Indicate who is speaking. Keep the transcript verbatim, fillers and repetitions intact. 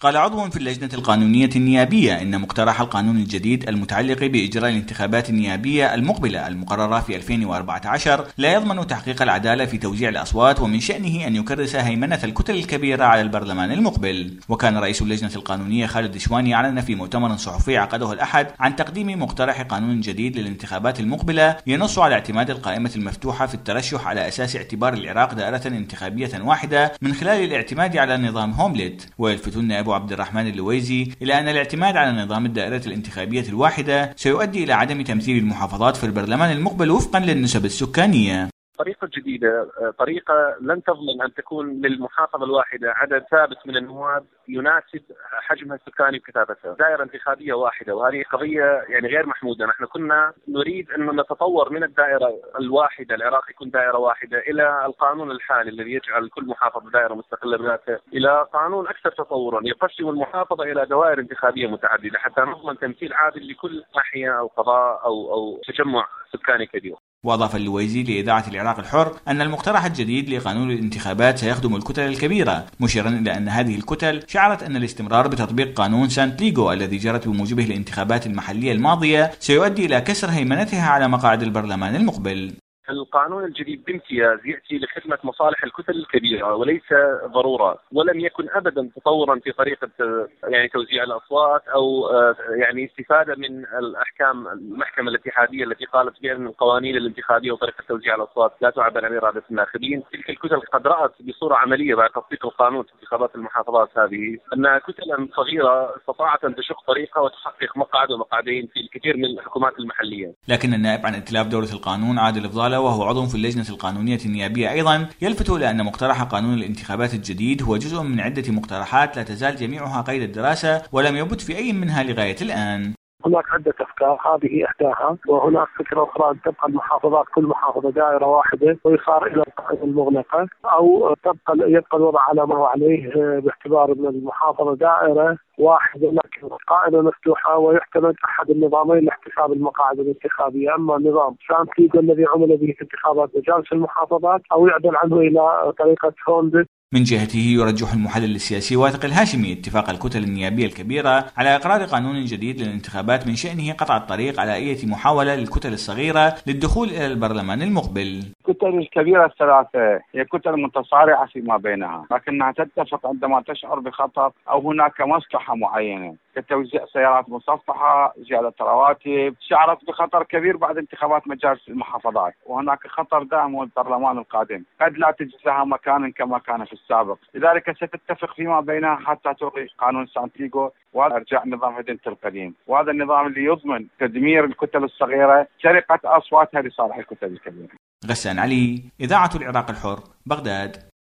Speaker 1: قال عضو في اللجنة القانونية النيابية إن مقترح القانون الجديد المتعلق بإجراء الانتخابات النيابية المقبلة المقررة في ألفين وأربعة عشر لا يضمن تحقيق العدالة في توزيع الأصوات، ومن شأنه أن يكرس هيمنة الكتل الكبيرة على البرلمان المقبل. وكان رئيس اللجنة القانونية خالد دشواني أعلن في مؤتمر صحفي عقده الأحد عن تقديم مقترح قانون جديد للانتخابات المقبلة ينص على اعتماد القائمة المفتوحة في الترشح على أساس اعتبار العراق دائرة انتخابية واحدة من خلال الاعتماد على نظام هوملت. ويلفت النائب عبد الرحمن اللويزي إلى أن الاعتماد على نظام الدائرة الانتخابية الواحدة سيؤدي إلى عدم تمثيل المحافظات في البرلمان المقبل وفقا للنسب السكانية.
Speaker 2: طريقة جديدة، طريقة لن تضمن أن تكون للمحافظة الواحدة عدد ثابت من النواب يناسب حجمها السكاني وكثافتها، دائرة انتخابية واحدة، وهذه قضية يعني غير محمودة. نحن كنا نريد أن نتطور من الدائرة الواحدة، العراق يكون دائرة واحدة، إلى القانون الحالي الذي يجعل كل محافظة دائرة مستقلة بذاتها، إلى قانون أكثر تطورا يقسم المحافظة إلى دوائر انتخابية متعددة حتى نضمن تمثيل عادل لكل ناحية أو قضاء أو أو تجمع سكاني كبير.
Speaker 1: وأضاف اللويزي لإذاعة العراق الحر أن المقترح الجديد لقانون الانتخابات سيخدم الكتل الكبيرة، مشيرا إلى أن هذه الكتل شعرت أن الاستمرار بتطبيق قانون سانت ليغو الذي جرت بموجبه الانتخابات المحلية الماضية سيؤدي إلى كسر هيمنتها على مقاعد البرلمان المقبل.
Speaker 2: القانون الجديد بامتياز يأتي لخدمة مصالح الكتل الكبيرة وليس ضرورة، ولم يكن أبدا تطورا في طريقة يعني توزيع الأصوات أو يعني استفادة من الأحكام المحكمة الاتحادية التي قالت بأن القوانين الانتخابية وطريقة توزيع الأصوات لا تعبر عن إرادة الناخبين. تلك الكتل قد رأت بصورة عملية بعد تطبيق القانون في انتخابات المحافظات هذه أن كتلا صغيرة استطاعت أن تشق طريقها وتحقق مقعد ومقعدين في الكثير من الحكومات المحلية.
Speaker 1: لكن النائب عن ائتلاف دولة القانون عادل فضالة وهو عضو في اللجنة القانونية النيابية أيضا يلفت إلى أن مقترح قانون الانتخابات الجديد هو جزء من عدة مقترحات لا تزال جميعها قيد الدراسة ولم يبت في أي منها لغاية الآن.
Speaker 3: هناك عدة أفكار، هذه إحداها، وهناك فكرة أخرى أن تبقى المحافظات كل محافظة دائرة واحدة ويصار إلى القائمة المغلقة، أو تبقى يبقى الوضع على ما هو عليه باعتبار أن المحافظة دائرة واحدة لكن قائمة مفتوحة ويعتمد أحد النظامين لاحتساب المقاعد الانتخابية، أما النظام سانت ليغو الذي عمل به في انتخابات مجالس المحافظات أو يعدل عنه إلى طريقة هوملت.
Speaker 1: من جهته يرجح المحلل السياسي واثق الهاشمي اتفاق الكتل النيابية الكبيرة على إقرار قانون جديد للانتخابات من شأنه قطع الطريق على أي محاولة للكتل الصغيرة للدخول إلى البرلمان المقبل.
Speaker 4: الكتل الكبيرة الثلاثة هي كتل متصارعة فيما بينها، لكنها تتفق عندما تشعر بخطر أو هناك مصلحة معينة كتوزيع سيارات مصفحة، زيادة رواتب. شعرت بخطر كبير بعد انتخابات مجالس المحافظات، وهناك خطر دائم هو البرلمان القادم، قد لا تجد لها مكانا كما كان في السابق، لذلك ستتفق فيما بينها حتى تلغي قانون سانت ليغو وارجاع نظام هدنة القديم، وهذا النظام اللي يضمن تدمير الكتل الصغيرة، سرقة أصواتها لصالح الكتل الكبيرة.
Speaker 1: غسان علي، إذاعة العراق الحر، بغداد.